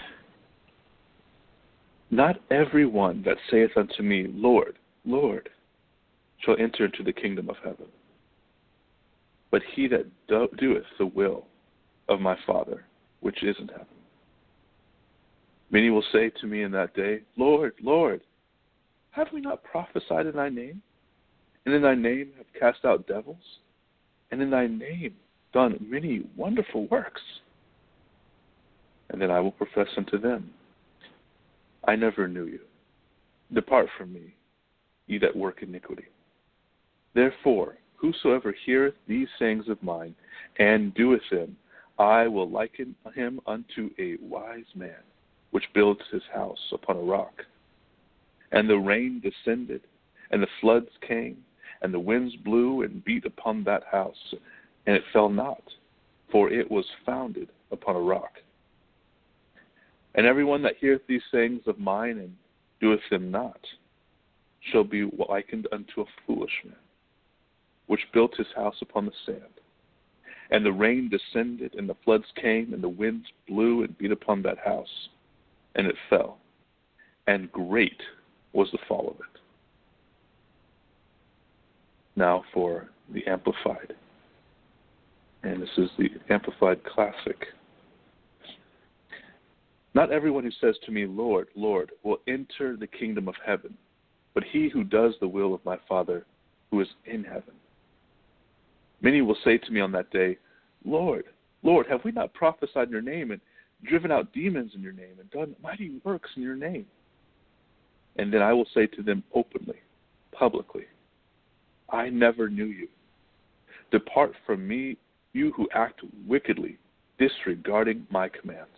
Not every one that saith unto me, Lord, Lord, shall enter into the kingdom of heaven, but he that doeth the will of my Father, which is in heaven. Many will say to me in that day, Lord, Lord, have we not prophesied in thy name? And in thy name have cast out devils? And in thy name done many wonderful works? And then I will profess unto them, I never knew you. Depart from me, ye that work iniquity. Therefore, whosoever heareth these sayings of mine, and doeth them, I will liken him unto a wise man, which builds his house upon a rock. And the rain descended, and the floods came, and the winds blew and beat upon that house, and it fell not, for it was founded upon a rock. And everyone that heareth these sayings of mine, and doeth them not, shall be likened unto a foolish man, which built his house upon the sand. And the rain descended, and the floods came, and the winds blew and beat upon that house, and it fell. And great was the fall of it. Now for the Amplified. And this is the Amplified Classic. Not everyone who says to me, Lord, Lord, will enter the kingdom of heaven, but he who does the will of my Father who is in heaven. Many will say to me on that day, Lord, Lord, have we not prophesied in your name, and driven out demons in your name, and done mighty works in your name? And then I will say to them openly, publicly, I never knew you. Depart from me, you who act wickedly, disregarding my commands.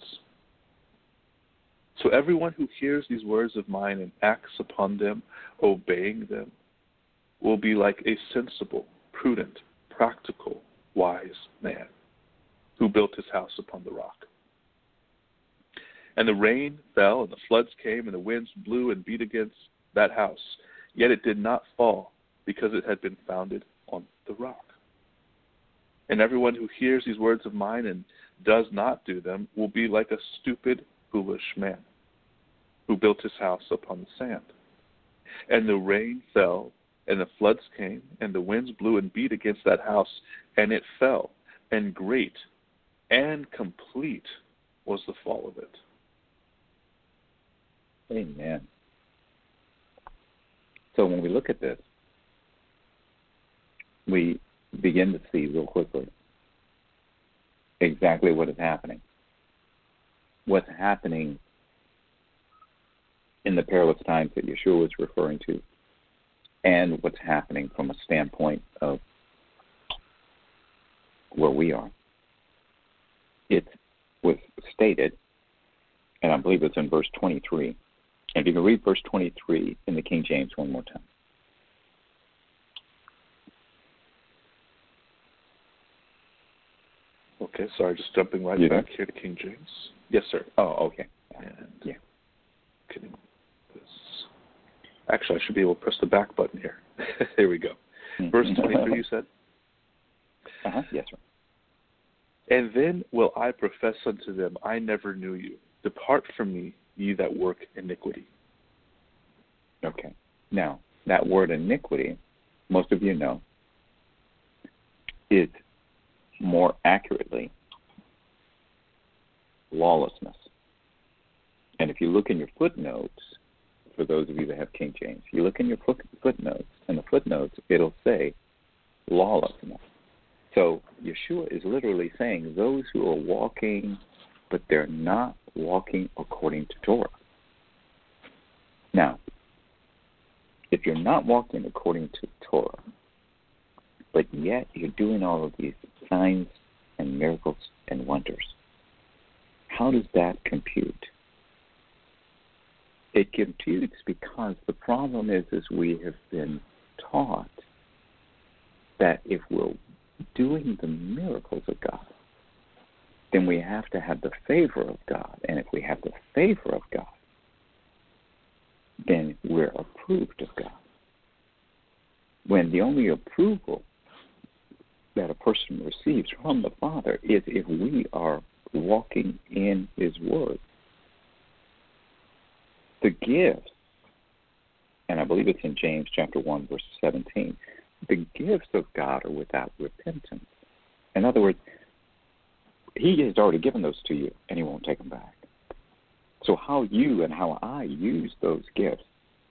So everyone who hears these words of mine and acts upon them, obeying them, will be like a sensible, prudent, practical, wise man who built his house upon the rock. And the rain fell, and the floods came, and the winds blew and beat against that house. Yet it did not fall, because it had been founded on the rock. And everyone who hears these words of mine and does not do them will be like a stupid, foolish man who built his house upon the sand. And the rain fell, and the floods came, and the winds blew and beat against that house, and it fell, and great and complete was the fall of it. Amen. So when we look at this, we begin to see real quickly exactly what is happening. What's happening in the perilous times that Yeshua was referring to, and what's happening from a standpoint of where we are. It was stated, and I believe it's in verse 23. And if you can read verse 23 in the King James one more time. Okay, sorry, just jumping right back here to King James. Yes, sir. Oh, okay. And yeah. Actually, I should be able to press the back button here. Here we go. Verse 23, you said? Yes, sir. And then will I profess unto them, I never knew you. Depart from me, ye that work iniquity. Okay. Now, that word iniquity, most of you know, is more accurately lawlessness. And if you look in your footnotes, for those of you that have King James, you look in your footnotes, and the footnotes, it'll say lawlessness. So Yeshua is literally saying those who are walking, but they're not walking according to Torah. Now, if you're not walking according to Torah, but yet you're doing all of these signs and miracles and wonders, how does that compute? It computes because the problem is we have been taught that if we're doing the miracles of God, then we have to have the favor of God. And if we have the favor of God, then we're approved of God. When the only approval that a person receives from the Father is if we are walking in His Word. The gifts, and I believe it's in James chapter 1, verse 17, the gifts of God are without repentance. In other words, He has already given those to you, and He won't take them back. So how you and how I use those gifts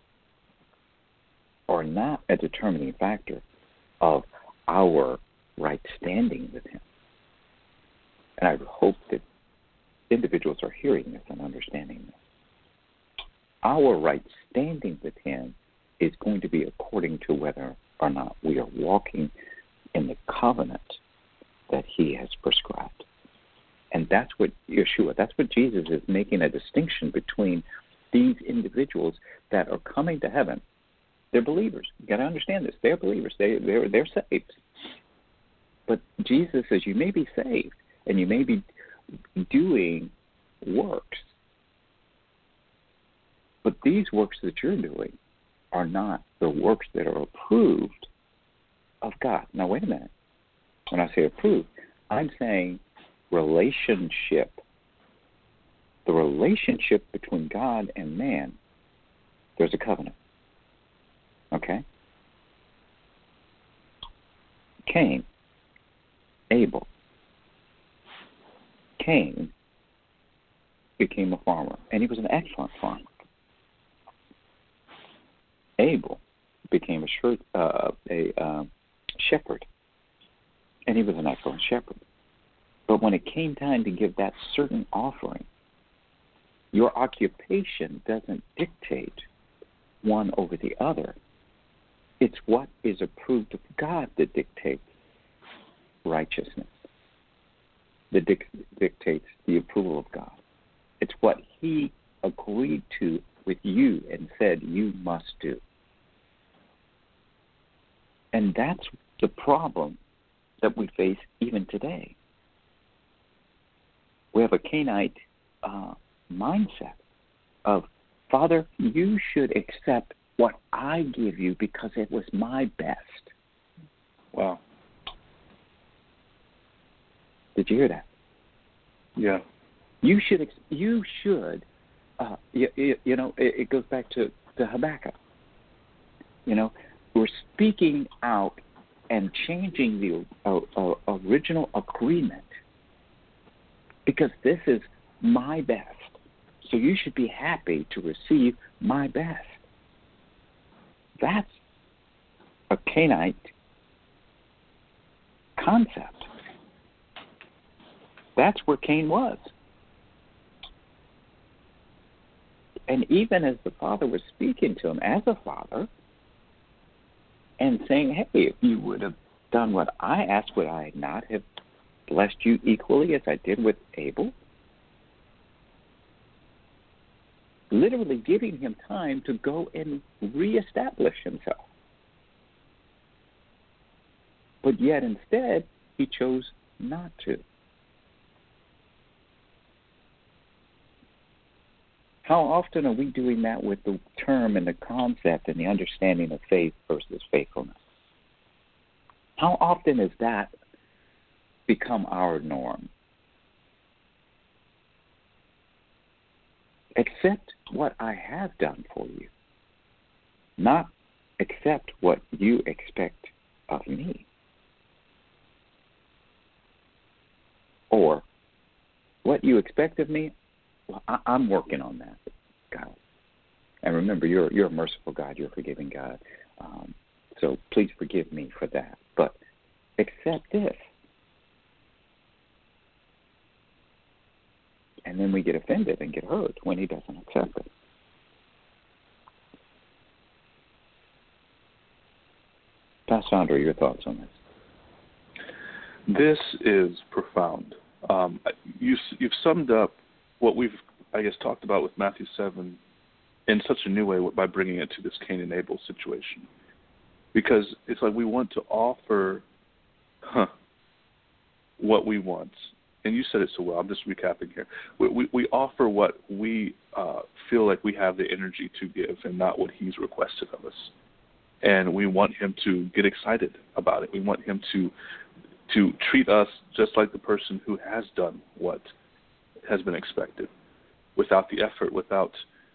are not a determining factor of our right standing with Him. And I hope that individuals are hearing this and understanding this. Our right standing with Him is going to be according to whether or not we are walking in the covenant that He has prescribed. And that's what Yeshua, that's what Jesus is making a distinction between these individuals that are coming to heaven. They're believers. You've got to understand this. They're believers. They're saved. But Jesus says you may be saved and you may be doing works, but these works that you're doing are not the works that are approved of God. Now, wait a minute. When I say approved, I'm saying relationship. The relationship between God and man, there's a covenant. Okay? Cain, Abel. Cain became a farmer, and he was an excellent farmer. Abel became a shepherd, and he was an excellent shepherd. But when it came time to give that certain offering, your occupation doesn't dictate one over the other. It's what is approved of God that dictates righteousness that dictates the approval of God. It's what he agreed to with you and said you must do. And that's the problem that we face even today. We have a Canaanite mindset of, Father, you should accept what I give you because it was my best. Wow. Did you hear that? Yeah. You should. It goes back to Habakkuk. We're speaking out and changing the original agreement because this is my best. So you should be happy to receive my best. That's a Canaanite concept. That's where Cain was. And even as the father was speaking to him as a father and saying, hey, if you would have done what I asked, would I not have blessed you equally as I did with Abel? Literally giving him time to go and reestablish himself. But yet instead, he chose not to. How often are we doing that with the term and the concept and the understanding of faith versus faithfulness? How often has that become our norm? Accept what I have done for you, not accept what you expect of me. Or what you expect of me, well, I'm working on that, God. And remember, you're a merciful God. You're a forgiving God. So please forgive me for that. But accept this. And then we get offended and get hurt when he doesn't accept it. Pastor Andre, your thoughts on this? This is profound. You've summed up what we've, I guess, talked about with Matthew 7 in such a new way by bringing it to this Cain and Abel situation. Because it's like we want to offer what we want. And you said it so well. I'm just recapping here. We offer what we feel like we have the energy to give and not what he's requested of us. And we want him to get excited about it. We want him to treat us just like the person who has done what has been expected, without the effort, without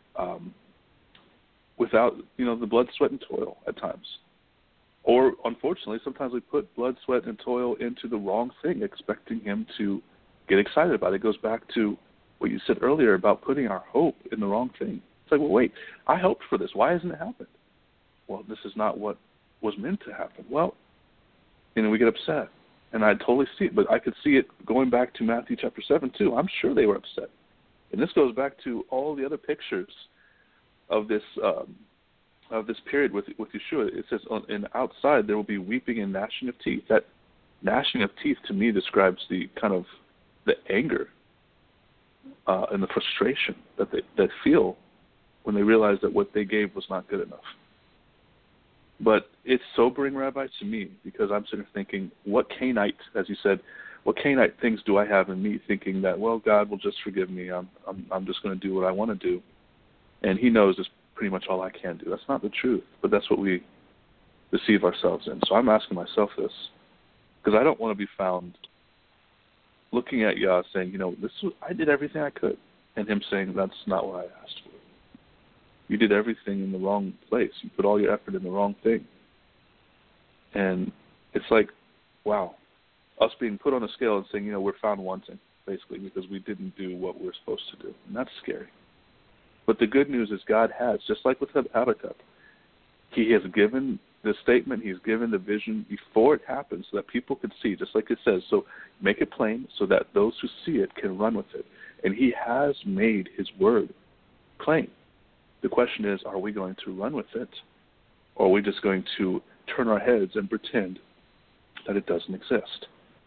the blood, sweat, and toil at times. Or, unfortunately, sometimes we put blood, sweat, and toil into the wrong thing, expecting him to get excited about it. It goes back to what you said earlier about putting our hope in the wrong thing. It's like, well, wait, I hoped for this. Why hasn't it happened? Well, this is not what was meant to happen. Well, we get upset. And I totally see it, but I could see it going back to Matthew chapter 7 too. I'm sure they were upset. And this goes back to all the other pictures of this period with Yeshua. It says, and outside there will be weeping and gnashing of teeth. That gnashing of teeth to me describes the kind of the anger and the frustration that they feel when they realize that what they gave was not good enough. But it's sobering, Rabbi, to me, because I'm sitting thinking, what Canaanite, as you said, what Canaanite things do I have in me thinking that, well, God will just forgive me. I'm just going to do what I want to do. And he knows it's pretty much all I can do. That's not the truth, but that's what we deceive ourselves in. So I'm asking myself this, because I don't want to be found looking at Yah saying, I did everything I could, and him saying, that's not what I asked for. You did everything in the wrong place. You put all your effort in the wrong thing. And it's like, wow, us being put on a scale and saying, we're found wanting, basically, because we didn't do what we're supposed to do. And that's scary. But the good news is God has, just like with Habakkuk, he has given the statement, he's given the vision before it happens so that people can see, just like it says. So make it plain so that those who see it can run with it. And he has made his word plain. The question is, are we going to run with it, or are we just going to turn our heads and pretend that it doesn't exist?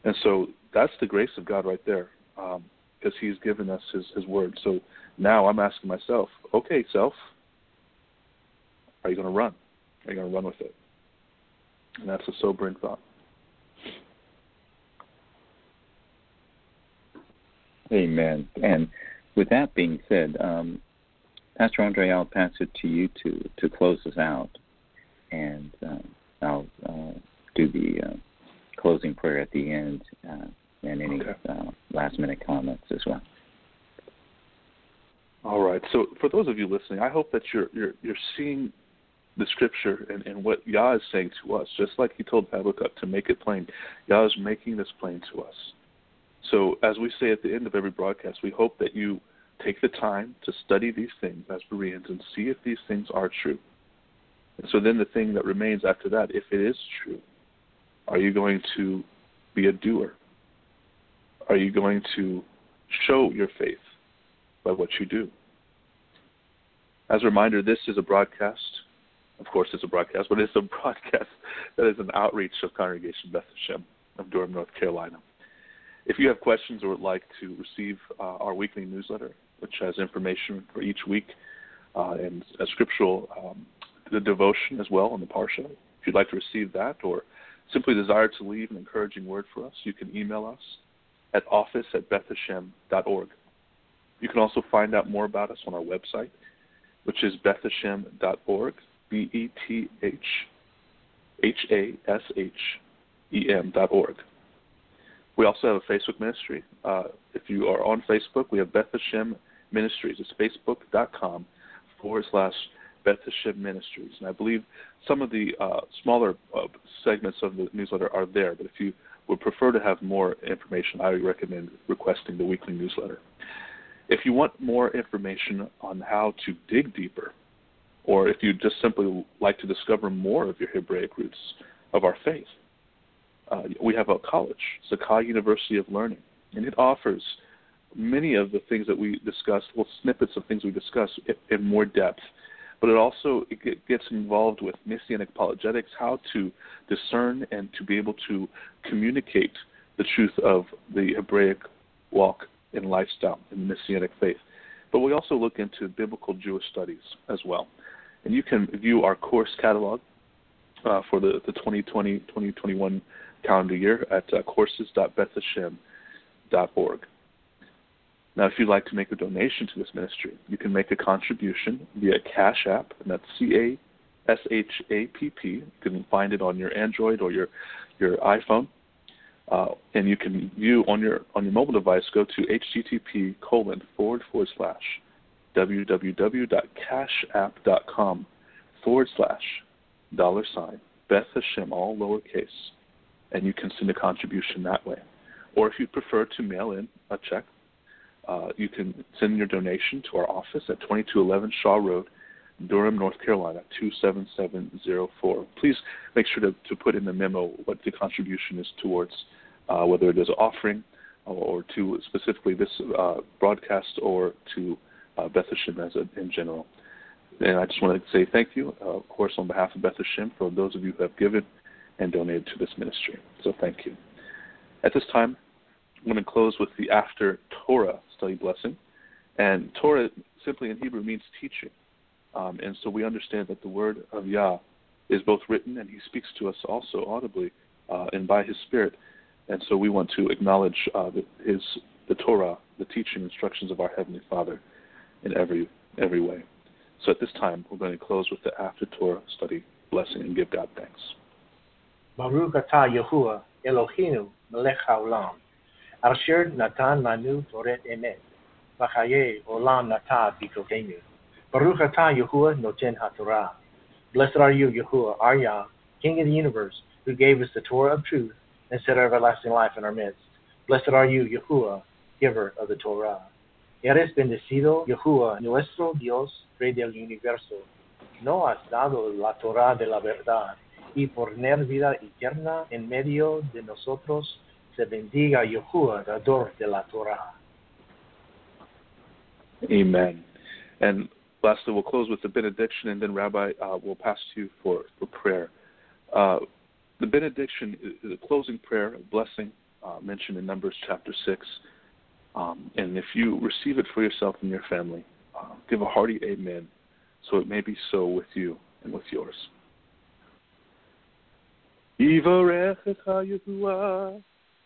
And so that's the grace of God right there, because he's given us his word. So now I'm asking myself, okay, self, are you going to run? Are you going to run with it? And that's a sobering thought. Amen. And with that being said, Pastor Andre, I'll pass it to you to close us out, and I'll do the closing prayer at the end, and any last-minute comments as well. All right. So for those of you listening, I hope that you're seeing the Scripture and what Yah is saying to us, just like he told Habakkuk to make it plain. Yah is making this plain to us. So as we say at the end of every broadcast, we hope that you take the time to study these things as Bereans and see if these things are true. And so then the thing that remains after that, if it is true, are you going to be a doer? Are you going to show your faith by what you do? As a reminder, this is a broadcast. Of course, it's a broadcast, but it's a broadcast that is an outreach of Congregation Beth Hashem of Durham, North Carolina. If you have questions or would like to receive our weekly newsletter, which has information for each week and a scriptural the devotion as well on the Parsha, if you'd like to receive that or simply desire to leave an encouraging word for us, you can email us at office@bethhashem.org. You can also find out more about us on our website, which is bethhashem.org, BETHHASHEM.org. We also have a Facebook ministry. If you are on Facebook, we have Beth Hashem Ministries. It's facebook.com/Beth Hashem Ministries. And I believe some of the smaller segments of the newsletter are there, but if you would prefer to have more information, I would recommend requesting the weekly newsletter. If you want more information on how to dig deeper, or if you just simply like to discover more of your Hebraic roots of our faith, we have a college, Sakai University of Learning, and it offers many of the things that we discussed, well, snippets of things we discuss in more depth. But it also gets involved with Messianic apologetics, how to discern and to be able to communicate the truth of the Hebraic walk and lifestyle in the Messianic faith. But we also look into biblical Jewish studies as well. And you can view our course catalog for the 2020-2021 calendar year at courses.bethhashem.org. Now, if you'd like to make a donation to this ministry, you can make a contribution via Cash App, and that's CASHAPP. You can find it on your Android or your iPhone. And you can view on your mobile device, go to http://www.cashapp.com/$Beth Hashem, all lowercase, and you can send a contribution that way. Or if you prefer to mail in a check, you can send your donation to our office at 2211 Shaw Road, Durham, North Carolina, 27704. Please make sure to put in the memo what the contribution is towards, whether it is an offering or to specifically this broadcast or to Beth Hashem in general. And I just want to say thank you, of course, on behalf of Beth Hashem, for those of you who have given and donated to this ministry. So thank you. At this time, I'm going to close with the After Torah study blessing. And Torah simply in Hebrew means teaching. And so we understand that the word of Yah is both written and he speaks to us also audibly and by his Spirit. And so we want to acknowledge the Torah, the teaching instructions of our Heavenly Father in every way. So at this time, we're going to close with the After Torah study blessing and give God thanks. Baruch atah Yahuwah Eloheinu melech haolam, asher natan lanu toret emet, v'chaye olam natan b'tokenu. Baruch atah Yahuwah noten haTorah. Blessed are you, Yahuwah, our Yah, King of the universe, who gave us the Torah of truth and set our everlasting life in our midst. Blessed are you, Yahuwah, giver of the Torah. Eres bendecido, Yahuwah, nuestro Dios, Rey del universo. No has dado la Torah de la verdad, y por tener vida eterna en medio de nosotros, se bendiga Yahuwah, dador de la Torah. Amen. And lastly, we'll close with the benediction, and then Rabbi will pass to you for prayer. The benediction is a closing prayer, a blessing mentioned in Numbers chapter 6. And if you receive it for yourself and your family, give a hearty amen, so it may be so with you and with yours. Yivarechecha Yehuah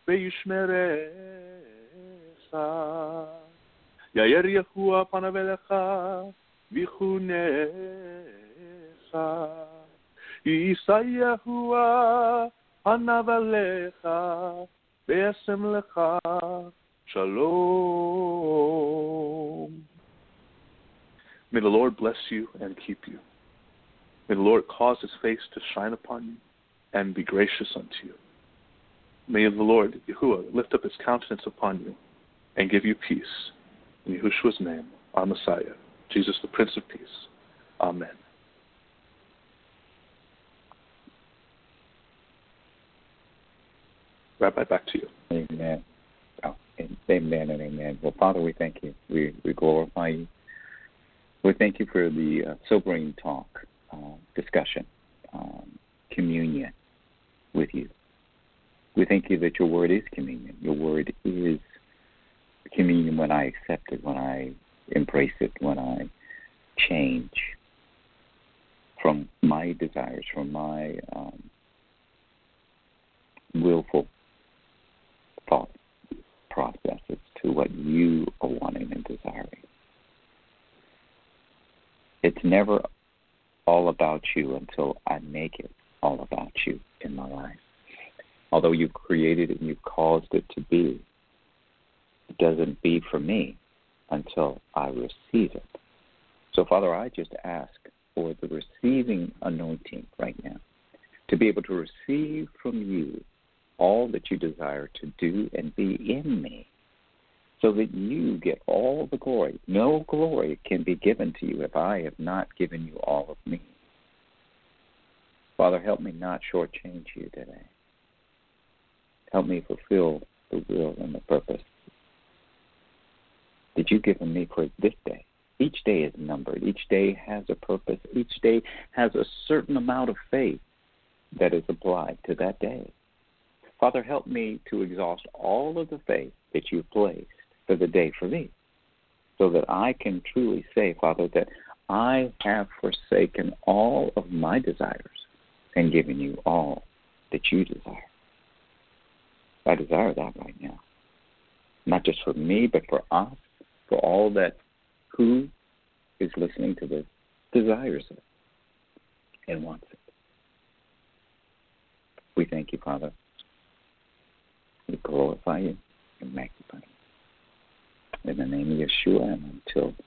ve'yishmerecha, Yair Yehuah panav elecha v'chunecha, Yisa Yehuah panav elecha ve'asem lecha Shalom. May the Lord bless you and keep you. May the Lord cause his face to shine upon you and be gracious unto you. May the Lord, Yahuwah, lift up his countenance upon you and give you peace. In Yahushua's name, our Messiah, Jesus the Prince of Peace. Amen. Rabbi, back to you. Amen. Oh, amen and amen. Well, Father, we thank you. We glorify you. We thank you for the sobering talk, discussion, communion with you. We thank you that your word is communion. Your word is communion when I accept it, when I embrace it, when I change from my desires, from my willful thought processes to what you are wanting and desiring. It's never all about you until I make it all about you in my life. Although you've created it and you've caused it to be, it doesn't be for me until I receive it. So, Father, I just ask for the receiving anointing right now to be able to receive from you all that you desire to do and be in me, so that you get all the glory. No glory can be given to you if I have not given you all of me. Father, help me not shortchange you today. Help me fulfill the will and the purpose that you've given me for this day. Each day is numbered. Each day has a purpose. Each day has a certain amount of faith that is applied to that day. Father, help me to exhaust all of the faith that you've placed for the day for me, so that I can truly say, Father, that I have forsaken all of my desires and given you all that you desire. I desire that right now, not just for me, but for us, for all that who is listening to this desires it and wants it. We thank you, Father. We glorify you and magnify you. In the name of Yeshua, and until